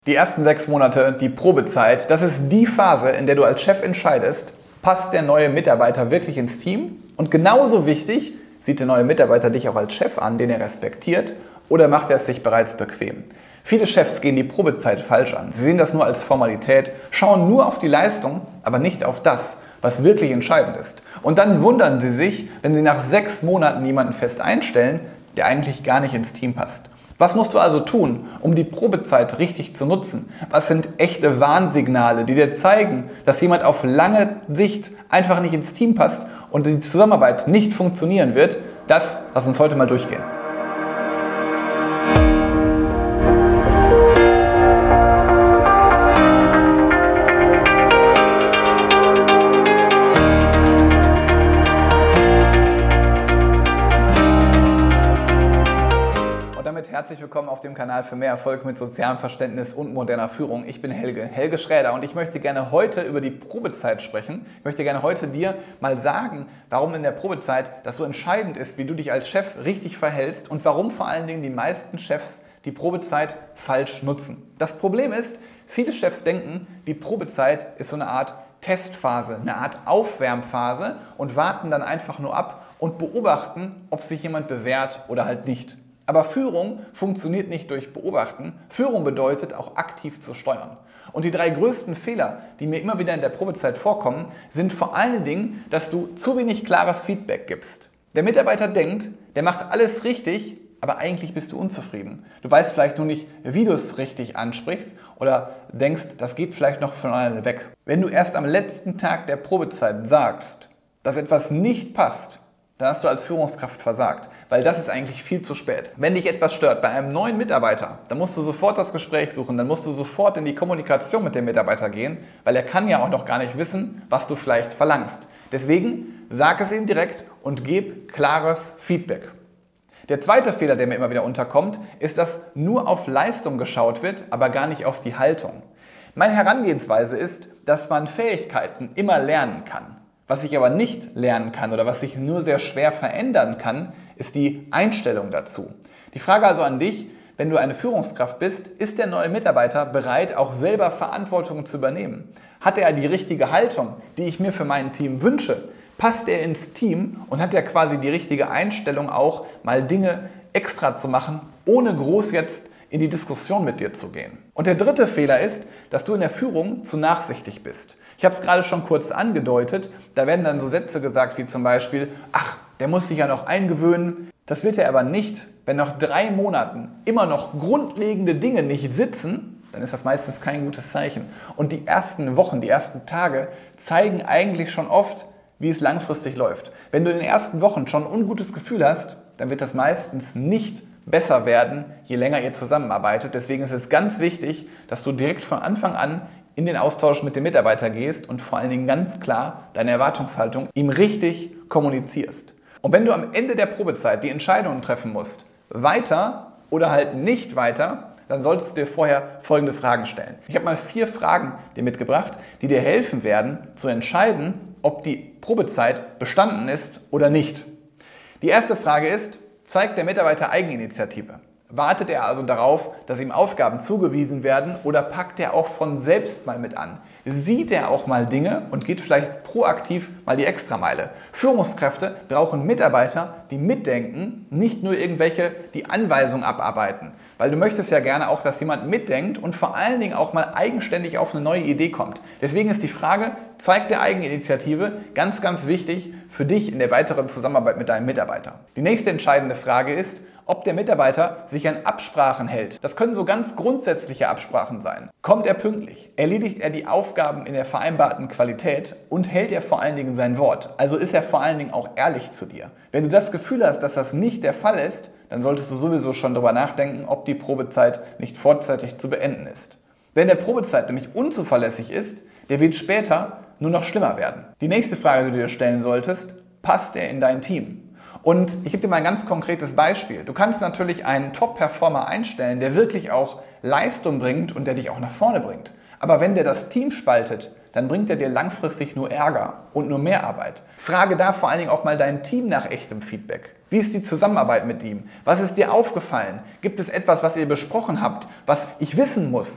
Die ersten 6 Monate, die Probezeit, das ist die Phase, in der du als Chef entscheidest, passt der neue Mitarbeiter wirklich ins Team? Und genauso wichtig, sieht der neue Mitarbeiter dich auch als Chef an, den er respektiert, oder macht er es sich bereits bequem? Viele Chefs gehen die Probezeit falsch an. Sie sehen das nur als Formalität, schauen nur auf die Leistung, aber nicht auf das, was wirklich entscheidend ist. Und dann wundern sie sich, wenn sie nach 6 Monaten jemanden fest einstellen, der eigentlich gar nicht ins Team passt. Was musst du also tun, um die Probezeit richtig zu nutzen? Was sind echte Warnsignale, die dir zeigen, dass jemand auf lange Sicht einfach nicht ins Team passt und die Zusammenarbeit nicht funktionieren wird? Das lass uns heute mal durchgehen. Herzlich willkommen auf dem Kanal für mehr Erfolg mit sozialem Verständnis und moderner Führung. Ich bin Helge Schräder und ich möchte gerne heute über die Probezeit sprechen. Ich möchte gerne heute dir mal sagen, warum in der Probezeit das so entscheidend ist, wie du dich als Chef richtig verhältst und warum vor allen Dingen die meisten Chefs die Probezeit falsch nutzen. Das Problem ist, viele Chefs denken, die Probezeit ist so eine Art Testphase, eine Art Aufwärmphase und warten dann einfach nur ab und beobachten, ob sich jemand bewährt oder halt nicht. Aber Führung funktioniert nicht durch Beobachten. Führung bedeutet auch aktiv zu steuern. Und die 3 größten Fehler, die mir immer wieder in der Probezeit vorkommen, sind vor allen Dingen, dass du zu wenig klares Feedback gibst. Der Mitarbeiter denkt, der macht alles richtig, aber eigentlich bist du unzufrieden. Du weißt vielleicht nur nicht, wie du es richtig ansprichst oder denkst, das geht vielleicht noch von alleine weg. Wenn du erst am letzten Tag der Probezeit sagst, dass etwas nicht passt, dann hast du als Führungskraft versagt, weil das ist eigentlich viel zu spät. Wenn dich etwas stört bei einem neuen Mitarbeiter, dann musst du sofort das Gespräch suchen, dann musst du sofort in die Kommunikation mit dem Mitarbeiter gehen, weil er kann ja auch noch gar nicht wissen, was du vielleicht verlangst. Deswegen sag es ihm direkt und gib klares Feedback. Der zweite Fehler, der mir immer wieder unterkommt, ist, dass nur auf Leistung geschaut wird, aber gar nicht auf die Haltung. Meine Herangehensweise ist, dass man Fähigkeiten immer lernen kann. Was ich aber nicht lernen kann oder was sich nur sehr schwer verändern kann, ist die Einstellung dazu. Die Frage also an dich, wenn du eine Führungskraft bist, ist der neue Mitarbeiter bereit, auch selber Verantwortung zu übernehmen? Hat er die richtige Haltung, die ich mir für mein Team wünsche? Passt er ins Team und hat er quasi die richtige Einstellung auch, mal Dinge extra zu machen, ohne groß jetzt in die Diskussion mit dir zu gehen? Und der dritte Fehler ist, dass du in der Führung zu nachsichtig bist. Ich habe es gerade schon kurz angedeutet, da werden dann so Sätze gesagt wie zum Beispiel, ach, der muss sich ja noch eingewöhnen. Das wird er aber nicht, wenn nach 3 Monaten immer noch grundlegende Dinge nicht sitzen, dann ist das meistens kein gutes Zeichen. Und die ersten Wochen, die ersten Tage zeigen eigentlich schon oft, wie es langfristig läuft. Wenn du in den ersten Wochen schon ein ungutes Gefühl hast, dann wird das meistens nicht besser werden, je länger ihr zusammenarbeitet. Deswegen ist es ganz wichtig, dass du direkt von Anfang an in den Austausch mit dem Mitarbeiter gehst und vor allen Dingen ganz klar deine Erwartungshaltung ihm richtig kommunizierst. Und wenn du am Ende der Probezeit die Entscheidungen treffen musst, weiter oder halt nicht weiter, dann solltest du dir vorher folgende Fragen stellen. Ich habe mal 4 Fragen dir mitgebracht, die dir helfen werden, zu entscheiden, ob die Probezeit bestanden ist oder nicht. Die erste Frage ist, zeigt der Mitarbeiter Eigeninitiative? Wartet er also darauf, dass ihm Aufgaben zugewiesen werden oder packt er auch von selbst mal mit an? Sieht er auch mal Dinge und geht vielleicht proaktiv mal die Extrameile? Führungskräfte brauchen Mitarbeiter, die mitdenken, nicht nur irgendwelche, die Anweisungen abarbeiten. Weil du möchtest ja gerne auch, dass jemand mitdenkt und vor allen Dingen auch mal eigenständig auf eine neue Idee kommt. Deswegen ist die Frage, zeigt der Eigeninitiative, ganz, ganz wichtig für dich in der weiteren Zusammenarbeit mit deinem Mitarbeiter. Die nächste entscheidende Frage ist, ob der Mitarbeiter sich an Absprachen hält. Das können so ganz grundsätzliche Absprachen sein. Kommt er pünktlich? Erledigt er die Aufgaben in der vereinbarten Qualität und hält er vor allen Dingen sein Wort? Also ist er vor allen Dingen auch ehrlich zu dir? Wenn du das Gefühl hast, dass das nicht der Fall ist, dann solltest du sowieso schon darüber nachdenken, ob die Probezeit nicht vorzeitig zu beenden ist. Wenn der Probezeit nämlich unzuverlässig ist, der wird später nur noch schlimmer werden. Die nächste Frage, die du dir stellen solltest, passt er in dein Team? Und ich gebe dir mal ein ganz konkretes Beispiel. Du kannst natürlich einen Top-Performer einstellen, der wirklich auch Leistung bringt und der dich auch nach vorne bringt. Aber wenn der das Team spaltet, dann bringt er dir langfristig nur Ärger und nur mehr Arbeit. Frage da vor allen Dingen auch mal dein Team nach echtem Feedback. Wie ist die Zusammenarbeit mit ihm? Was ist dir aufgefallen? Gibt es etwas, was ihr besprochen habt, was ich wissen muss?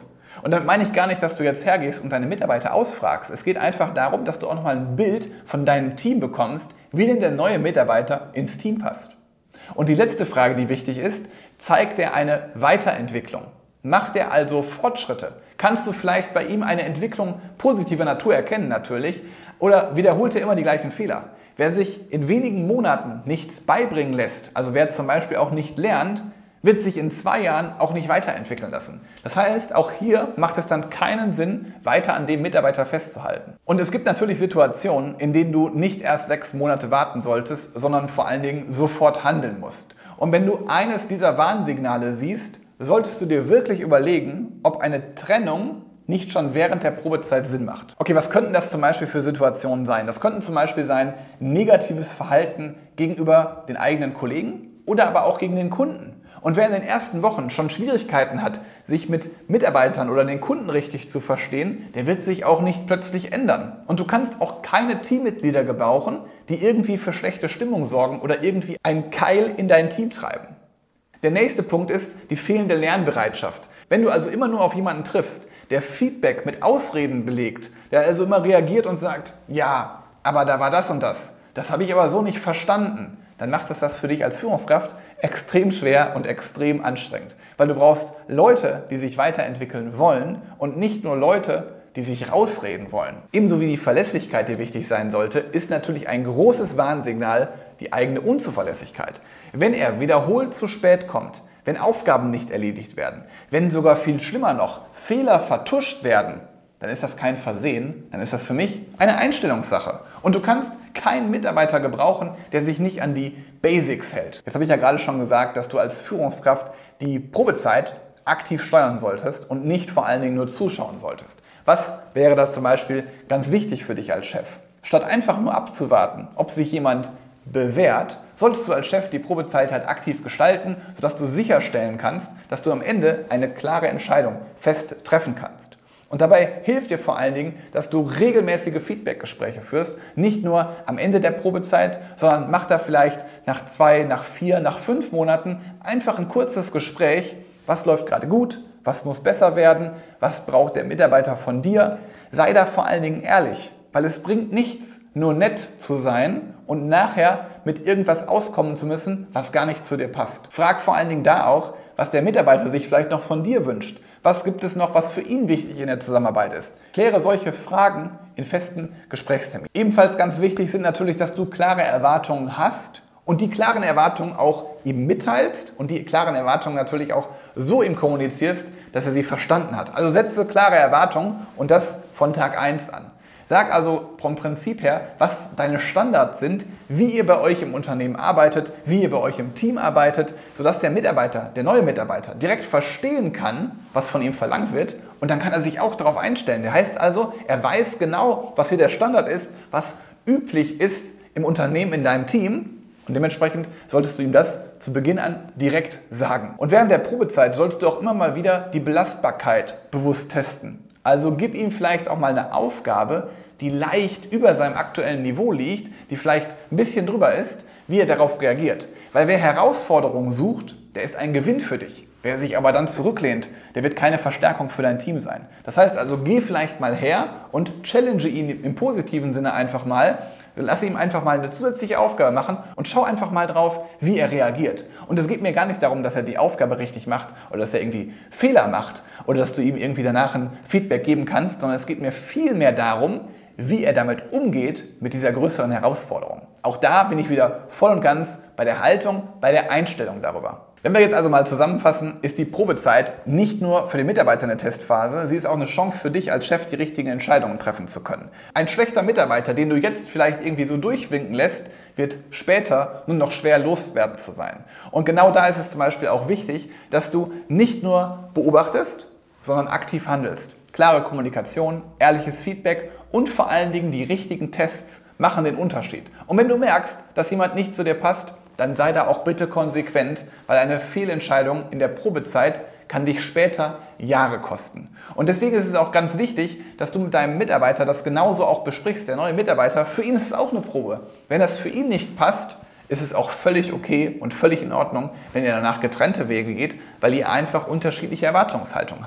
Und damit meine ich gar nicht, dass du jetzt hergehst und deine Mitarbeiter ausfragst. Es geht einfach darum, dass du auch nochmal ein Bild von deinem Team bekommst, wie denn der neue Mitarbeiter ins Team passt. Und die letzte Frage, die wichtig ist, zeigt er eine Weiterentwicklung? Macht er also Fortschritte? Kannst du vielleicht bei ihm eine Entwicklung positiver Natur erkennen natürlich? Oder wiederholt er immer die gleichen Fehler? Wer sich in wenigen Monaten nichts beibringen lässt, also wer zum Beispiel auch nicht lernt, wird sich in 2 Jahren auch nicht weiterentwickeln lassen. Das heißt, auch hier macht es dann keinen Sinn, weiter an dem Mitarbeiter festzuhalten. Und es gibt natürlich Situationen, in denen du nicht erst 6 Monate warten solltest, sondern vor allen Dingen sofort handeln musst. Und wenn du eines dieser Warnsignale siehst, solltest du dir wirklich überlegen, ob eine Trennung nicht schon während der Probezeit Sinn macht. Okay, was könnten das zum Beispiel für Situationen sein? Das könnten zum Beispiel sein, negatives Verhalten gegenüber den eigenen Kollegen oder aber auch gegen den Kunden. Und wer in den ersten Wochen schon Schwierigkeiten hat, sich mit Mitarbeitern oder den Kunden richtig zu verstehen, der wird sich auch nicht plötzlich ändern. Und du kannst auch keine Teammitglieder gebrauchen, die irgendwie für schlechte Stimmung sorgen oder irgendwie einen Keil in dein Team treiben. Der nächste Punkt ist die fehlende Lernbereitschaft. Wenn du also immer nur auf jemanden triffst, der Feedback mit Ausreden belegt, der also immer reagiert und sagt, ja, aber da war das und das habe ich aber so nicht verstanden, dann macht es das für dich als Führungskraft extrem schwer und extrem anstrengend. Weil du brauchst Leute, die sich weiterentwickeln wollen und nicht nur Leute, die sich rausreden wollen. Ebenso wie die Verlässlichkeit, die wichtig sein sollte, ist natürlich ein großes Warnsignal die eigene Unzuverlässigkeit. Wenn er wiederholt zu spät kommt, wenn Aufgaben nicht erledigt werden, wenn sogar viel schlimmer noch Fehler vertuscht werden, dann ist das kein Versehen, dann ist das für mich eine Einstellungssache. Und du kannst keinen Mitarbeiter gebrauchen, der sich nicht an die Basics hält. Jetzt habe ich ja gerade schon gesagt, dass du als Führungskraft die Probezeit aktiv steuern solltest und nicht vor allen Dingen nur zuschauen solltest. Was wäre das zum Beispiel ganz wichtig für dich als Chef? Statt einfach nur abzuwarten, ob sich jemand bewährt, solltest du als Chef die Probezeit halt aktiv gestalten, sodass du sicherstellen kannst, dass du am Ende eine klare Entscheidung fest treffen kannst. Und dabei hilft dir vor allen Dingen, dass du regelmäßige Feedbackgespräche führst, nicht nur am Ende der Probezeit, sondern mach da vielleicht nach 2, nach 4, nach 5 Monaten einfach ein kurzes Gespräch. Was läuft gerade gut? Was muss besser werden? Was braucht der Mitarbeiter von dir? Sei da vor allen Dingen ehrlich, weil es bringt nichts, nur nett zu sein und nachher mit irgendwas auskommen zu müssen, was gar nicht zu dir passt. Frag vor allen Dingen da auch, was der Mitarbeiter sich vielleicht noch von dir wünscht. Was gibt es noch, was für ihn wichtig in der Zusammenarbeit ist? Kläre solche Fragen in festen Gesprächsterminen. Ebenfalls ganz wichtig sind natürlich, dass du klare Erwartungen hast und die klaren Erwartungen auch ihm mitteilst und die klaren Erwartungen natürlich auch so ihm kommunizierst, dass er sie verstanden hat. Also setze klare Erwartungen und das von Tag 1 an. Sag also vom Prinzip her, was deine Standards sind, wie ihr bei euch im Unternehmen arbeitet, wie ihr bei euch im Team arbeitet, sodass der Mitarbeiter, der neue Mitarbeiter, direkt verstehen kann, was von ihm verlangt wird und dann kann er sich auch darauf einstellen. Der heißt also, er weiß genau, was hier der Standard ist, was üblich ist im Unternehmen, in deinem Team und dementsprechend solltest du ihm das zu Beginn an direkt sagen. Und während der Probezeit solltest du auch immer mal wieder die Belastbarkeit bewusst testen. Also gib ihm vielleicht auch mal eine Aufgabe, die leicht über seinem aktuellen Niveau liegt, die vielleicht ein bisschen drüber ist, wie er darauf reagiert. Weil wer Herausforderungen sucht, der ist ein Gewinn für dich. Wer sich aber dann zurücklehnt, der wird keine Verstärkung für dein Team sein. Das heißt also, geh vielleicht mal her und challenge ihn im positiven Sinne einfach mal. Lass ihm einfach mal eine zusätzliche Aufgabe machen und schau einfach mal drauf, wie er reagiert. Und es geht mir gar nicht darum, dass er die Aufgabe richtig macht oder dass er irgendwie Fehler macht oder dass du ihm irgendwie danach ein Feedback geben kannst, sondern es geht mir viel mehr darum, wie er damit umgeht mit dieser größeren Herausforderung. Auch da bin ich wieder voll und ganz bei der Haltung, bei der Einstellung darüber. Wenn wir jetzt also mal zusammenfassen, ist die Probezeit nicht nur für den Mitarbeiter eine Testphase, sie ist auch eine Chance für dich als Chef, die richtigen Entscheidungen treffen zu können. Ein schlechter Mitarbeiter, den du jetzt vielleicht irgendwie so durchwinken lässt, wird später nur noch schwer loswerden zu sein. Und genau da ist es zum Beispiel auch wichtig, dass du nicht nur beobachtest, sondern aktiv handelst. Klare Kommunikation, ehrliches Feedback und vor allen Dingen die richtigen Tests machen den Unterschied. Und wenn du merkst, dass jemand nicht zu dir passt, dann sei da auch bitte konsequent, weil eine Fehlentscheidung in der Probezeit kann dich später Jahre kosten. Und deswegen ist es auch ganz wichtig, dass du mit deinem Mitarbeiter das genauso auch besprichst. Der neue Mitarbeiter, für ihn ist es auch eine Probe. Wenn das für ihn nicht passt, ist es auch völlig okay und völlig in Ordnung, wenn ihr danach getrennte Wege geht, weil ihr einfach unterschiedliche Erwartungshaltungen habt.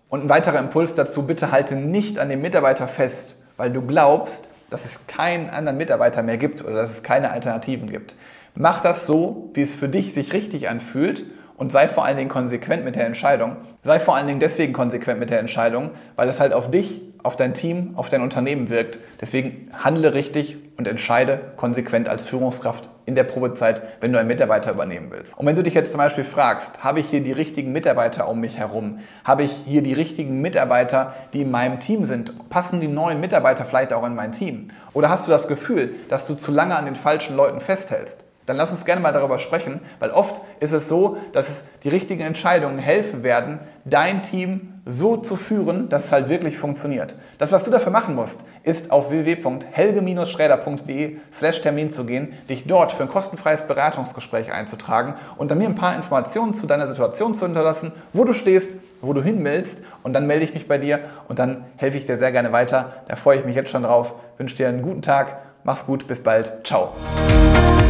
Und ein weiterer Impuls dazu, bitte halte nicht an dem Mitarbeiter fest, weil du glaubst, dass es keinen anderen Mitarbeiter mehr gibt oder dass es keine Alternativen gibt. Mach das so, wie es für dich sich richtig anfühlt und sei vor allen Dingen konsequent mit der Entscheidung. Sei vor allen Dingen deswegen konsequent mit der Entscheidung, weil es halt auf dich, auf dein Team, auf dein Unternehmen wirkt. Deswegen handle richtig und entscheide konsequent als Führungskraft in der Probezeit, wenn du einen Mitarbeiter übernehmen willst. Und wenn du dich jetzt zum Beispiel fragst, habe ich hier die richtigen Mitarbeiter um mich herum? Habe ich hier die richtigen Mitarbeiter, die in meinem Team sind? Passen die neuen Mitarbeiter vielleicht auch in mein Team? Oder hast du das Gefühl, dass du zu lange an den falschen Leuten festhältst? Dann lass uns gerne mal darüber sprechen, weil oft ist es so, dass es die richtigen Entscheidungen helfen werden, dein Team so zu führen, dass es halt wirklich funktioniert. Das, was du dafür machen musst, ist auf www.helge-schräder.de/Termin zu gehen, dich dort für ein kostenfreies Beratungsgespräch einzutragen und dann mir ein paar Informationen zu deiner Situation zu hinterlassen, wo du stehst, wo du hin willst, und dann melde ich mich bei dir und dann helfe ich dir sehr gerne weiter. Da freue ich mich jetzt schon drauf. Wünsche dir einen guten Tag, mach's gut, bis bald, ciao.